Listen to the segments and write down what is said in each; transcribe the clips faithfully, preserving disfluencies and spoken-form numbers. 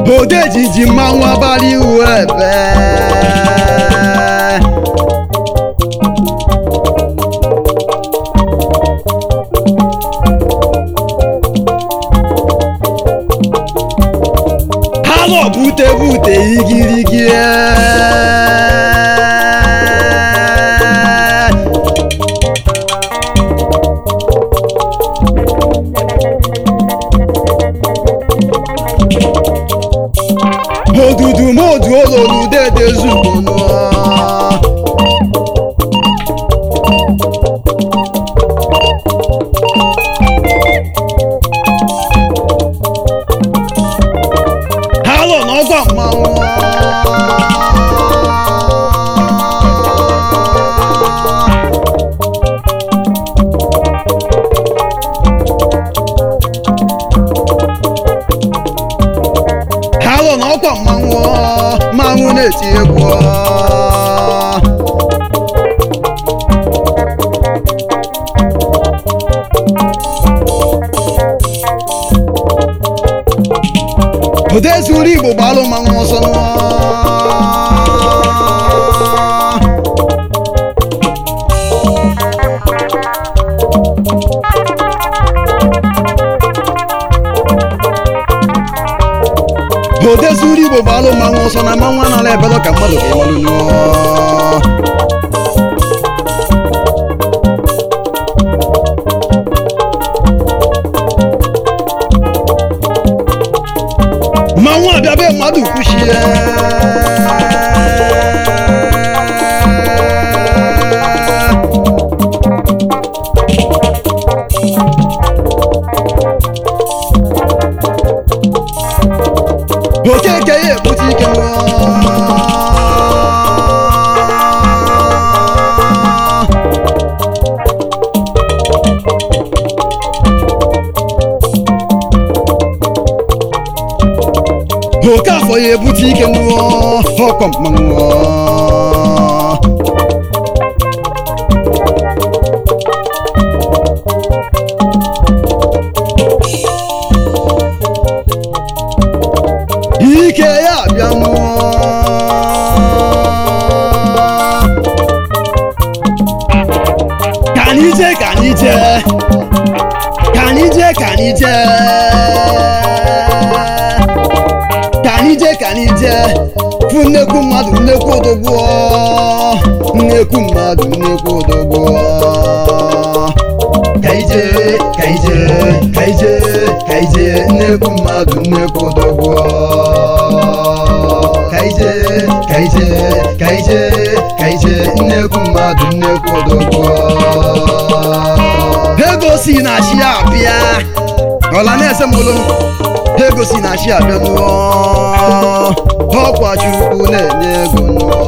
Odejiji mmanwụ abalị uwebe halo bute bute igirigi odudu modu ololu dede zubono halo n'ọgwa mmanwụ n'ọkwa mmanwụ mmanwụ na-eti egwu Odezuru Igbo gbalụ mmanwụ ọsọ Odezuru Igbo gbalụ mmanwụ ọsọ na mmanwụ anala ebelo ka mmadụ ka ịmalụ nụọ mmanwụ abịabe mmadụ kwuchie Okeke ya ebute ike oke afọ ya ebute ike ọkwa mmanwụ ike ya abịa mmụọ ka anyị jee ka anyị jee ka anyị jee ka anyị jee ka anyị jee ka anyị jee fụ nnekwu mmadụ nnekwu odogwu nnekwu mmadụ nnekwu odogwu ka anyị jee ka anyị jee ka anyị jee ka anyị jee nnekwu mmadụ nnekwu odogwu kaije kaije kaije kaije nnekwu mmadụ nnekwu odogwu ego si na chi abịa ọla na-ese mbụlụ ego si na chi abịa nụọ ọkwa Chukwu na-enye ego nụọ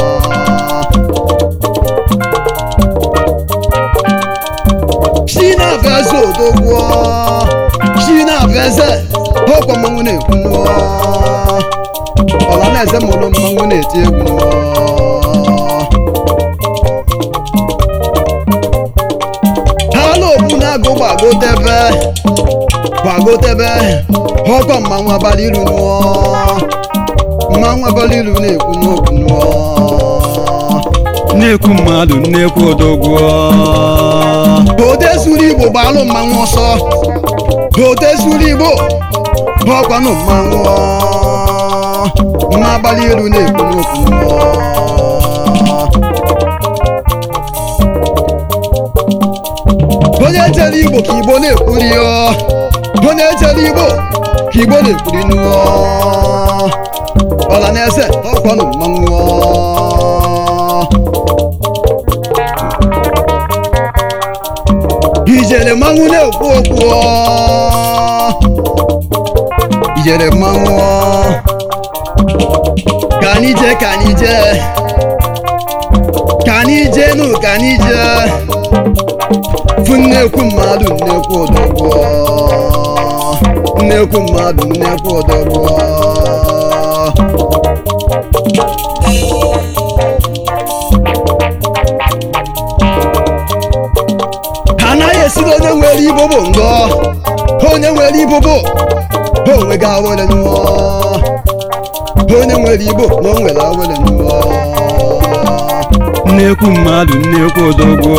chi na-abịa eze odogwu chi na-abịa eze ọkwa mmanwụ na-ekwu nụọ ọla na-eze mụlụ mmanwụ na-eti egwu hala okwu na-agụ gbagotebe gbagotebe ọkwa mmanwụ abalị ilu nụọ mmanwụ abalị ilu na-ekwu n'okwu nụọ na-ekwu mmadụ nnekwu odogwu Odezuru Igbo gbalụ mmanwụ ọsọ Odezuru Igbo ọkwanụ mmanwụ mma abalị elu na-ekwu n'okwu onye jere Igbo ka Igbo na-ekwuri onye jere Igbo ka Igbo na-ekwuri nụọ ọla na-eze ọkwanụ mmanwụ ijere mmanwụ na-ekwu okwu ijere mmanwụ ka anyị jee ka anyị jee ka anyị jee nụ ka anyị jee fụ nnekwu mmadụ nnekwu odogwu nnekwu mmadụ nnekwu odogwu anaghị esiri onye nwere ibobo ngọ onye nwere ibobo onwe ga-awere nụọ onye nwere igbo na o nwere awele n'ụwa nnekwu mmadụ nnekwu odogwu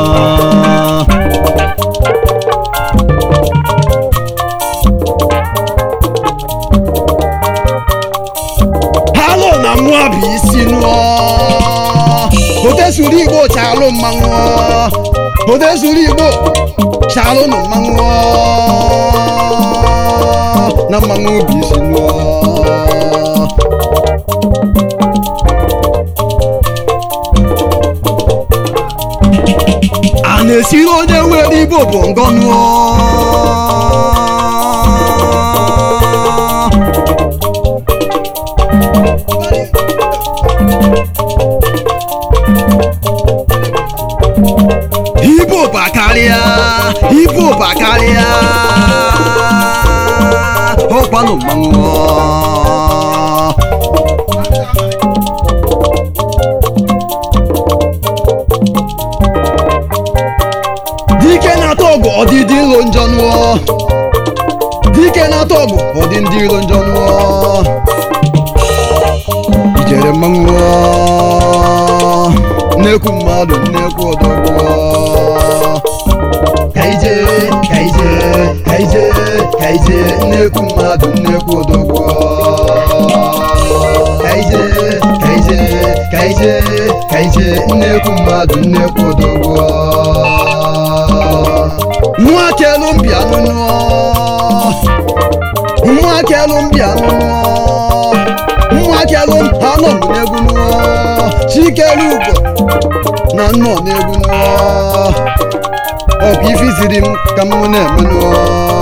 halụ na mmụọ bụ isi nụọ odesuru igbo chalụ mmanwụ odesuru igbo chalụ na mmanwụ na mmanwụ bụ isi nụọ a na-esiri onye nwere igbo bụ ngọnụọ igbo bakarịa igbo bakarịa ọkwanụ mmanwụ dike na-atọ ọgụ ọdịdị ilo njọ nụọ dike na-atọ ọgụ ọdị ndị ilo njọ nụọ ijere mmanwụ nnekwu mmadụ nnekwu odogwu kaije kaije kaije kaije nnekwu mmadụ nnekwu odogwu kaije kaije kaije kaije nnekwu mmadụ nnekwu odogwu nwa kelu mbịanụ nụọ nwa kelu mbịanụ nụọ nwa kelu anọ m n'egwu nụọ chikelu ugbo na nnọ n'egwu nụọ ọ bụ ife ziri m ka m na-eme nụọ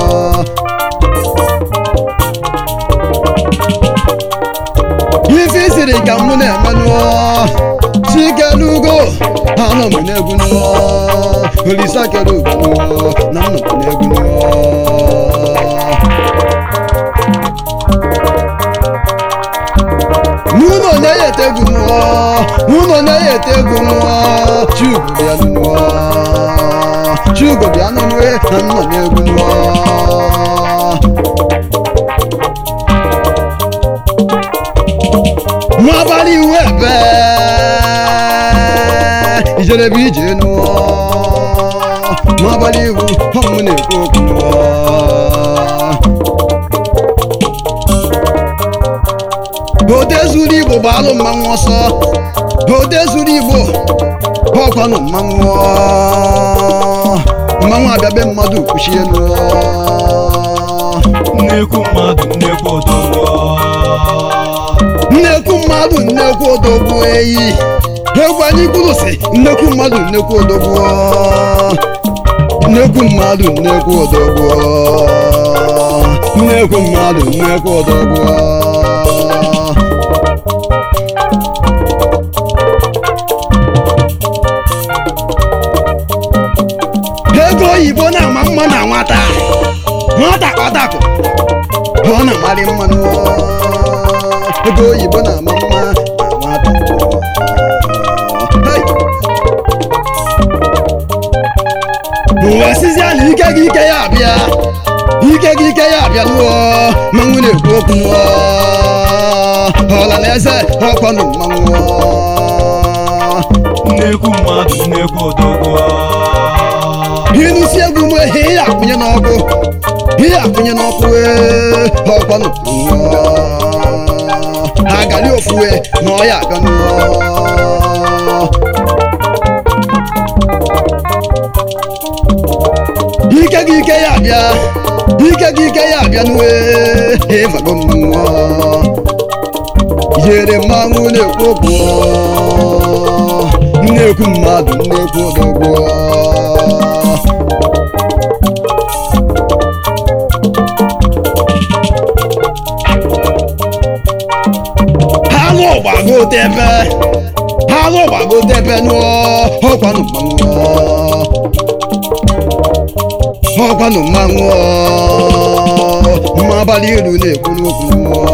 ife ziri ka m na-eme nụọ chikelu ugo anọ m n'egwu nụọ olisa kelu ugbo nụọ na nnọ m n'egwu nụọ n'ụlọ na-eyete egwu nụọ n'ụlọ na-eyete egwu nụọ chugo bịa nụọ chugo bịa nụọ na nnọ n'egwu nụọ nwa abalị iwu ebe ijerebe ije nụọ nwa abalị iwu ọmụ na-ekwu okwu nụọ odezuru igbo gbalụ mmanwụ ọsọ odezuru igbo ọkwanụ mmanwụ mmanwụ abịabe mmadụ kwuchie nụọ nnekwu mmadụ nnekwu odogwu nnekwu mmadụ nnekwu odogwu eyi egwu anyị kwuru si nnekwu mmadụ nnekwu odogwu nnekwu mmadụ nnekwu odogwu nnekwu mmadụ nnekwu odogwu ego oyibo na-ama mma na nwata nwata ọdakụ ọ na-amarị mma nụọ ego oyibo na-ama mma na nwata wesizie na ike gị ike ya abịa ike gị ike ya abịa nụọ mmanwụ na-ekwu okwu nụọ ọla na eze ọkwanụ mmanwụ nnekwu mmadụ nnekwu odogwu ịnụsi egwu m ihe ya akwụnye n'ọkụ ihe akwụnye n'ọkụ ọkwanụ mmanwụ agali ofuwe na ọya abịa nụọ ike gị ike ya abịa ike gị ike ya abịa n'uwe ịvago mmanwụ yere mmanwụ na-ekwu okwu nnekwu mmadụ nnekwu odogwu halụ gbagotebe halụ gbagotebe nụọ ọkwanụ mmanwụ ọkwanụ mmanwụ mma abalị ilu na-ekwu n'okwu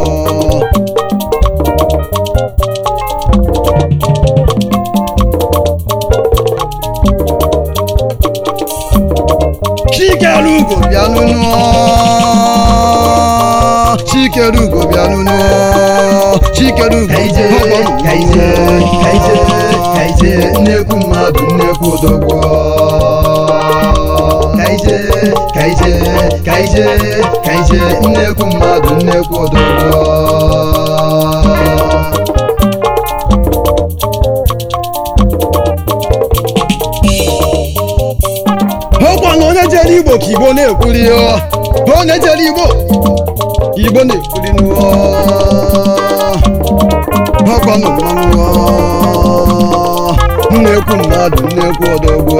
Chikelugo bịanụ nụọ Chikelugo bịanụ nụọ chikelugo kaije ọkwanụ kaije kaije kaije nnekwu mmadụ nnekwu odogwu kaije kaije kaije kaije nnekwu mmadụ nnekwu odogwu ọkwanụ onye jere igbo ka igbo na-ekwuri onye jere igbo igbo na-ekwuri n'ụọ ọkwanụ mmanụ nnekwu mmadụ nnekwu odogwu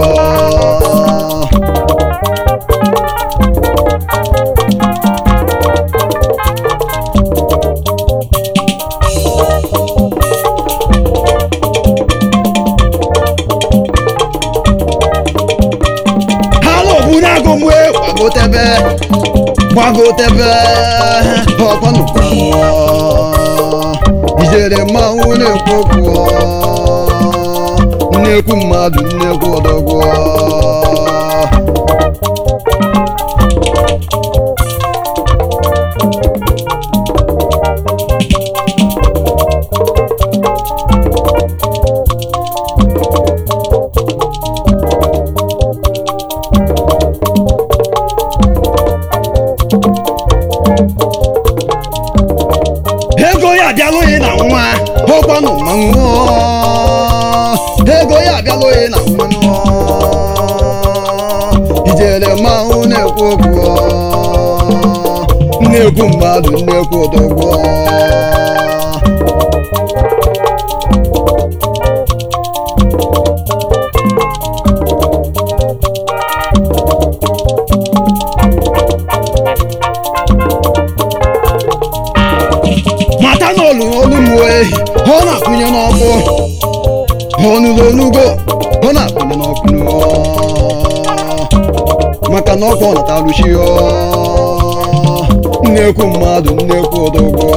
gbagotebe gbagotebe ọkwanụ ijere mmanwụ na-ekwu okwu nnekwu mmadụ nnekwu odogwu ego ya abịalụghị na nwa ọkwanụ mmanwụ ego ya abịalụghị na nwa ijere mmanwụ na-ekwu okwu nnekwu mmadụ nnekwu odogwu mata n'olu olu m wee ọ na-akwụnye n'ọkụ ọnụlo onugo ọ na-akwụnye n'ọkụ maka na ọkụ ọ nataluchi nnekwu mmadụ nnekwu odogwu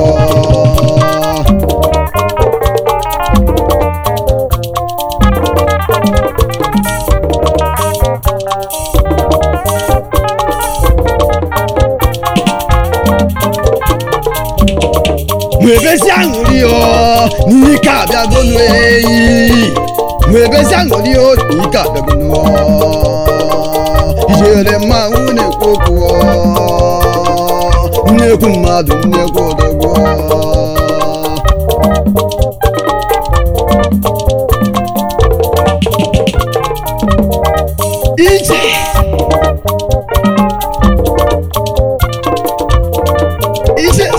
nwebezi aṅụrị n'ike abịagonu eyi nwebezi aṅụrị n'ike abịagonu ijere mmanwụ na-ekwu okwu nnekwu mmadụ nnekwu odogwu ije ije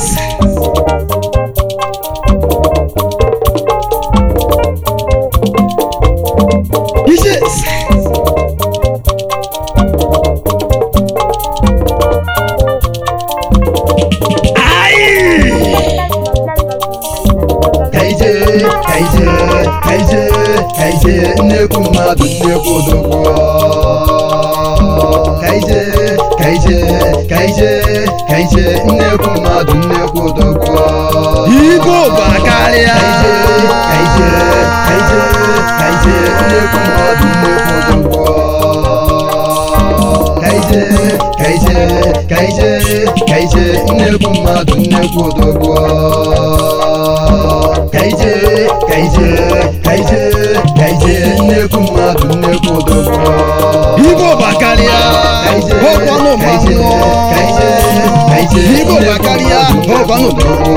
kaije kaije kaije kaije nnekwu mmadụ nnekwu odogwu kaije kaije kaije kaije nnekwu mmadụ nnekwu odogwu igbo bụ akarịa kaije kaije kaije nnekwu mmadụ nnekwu odogwu kaije kaije kaije kaije nnekwu mmadụ nnekwu odogwu kaije kaije kaije kaije nnekwu mmadụ nnekwu odogwu igbo bụ akarịa ọkwanụ mmanwụ igbo bụ akarịa ọkwanụ odogwu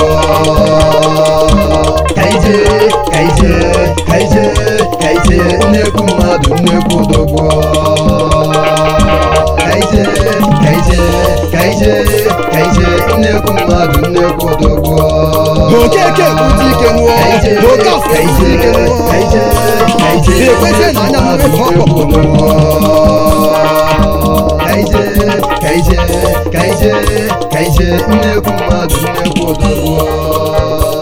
kaije kaije kaije kaije nnekwu mmadụ nnekwu odogwu kaije kaije kaije kaije nnekwu mmadụ nnekwu odogwu okeke bute ike nwụọ oke afọ ike nwụọ ekwesị na anya mmiri ọkpọkọ kaije kaije kaije kaije nnekwu mmadụ nnekwu odogwu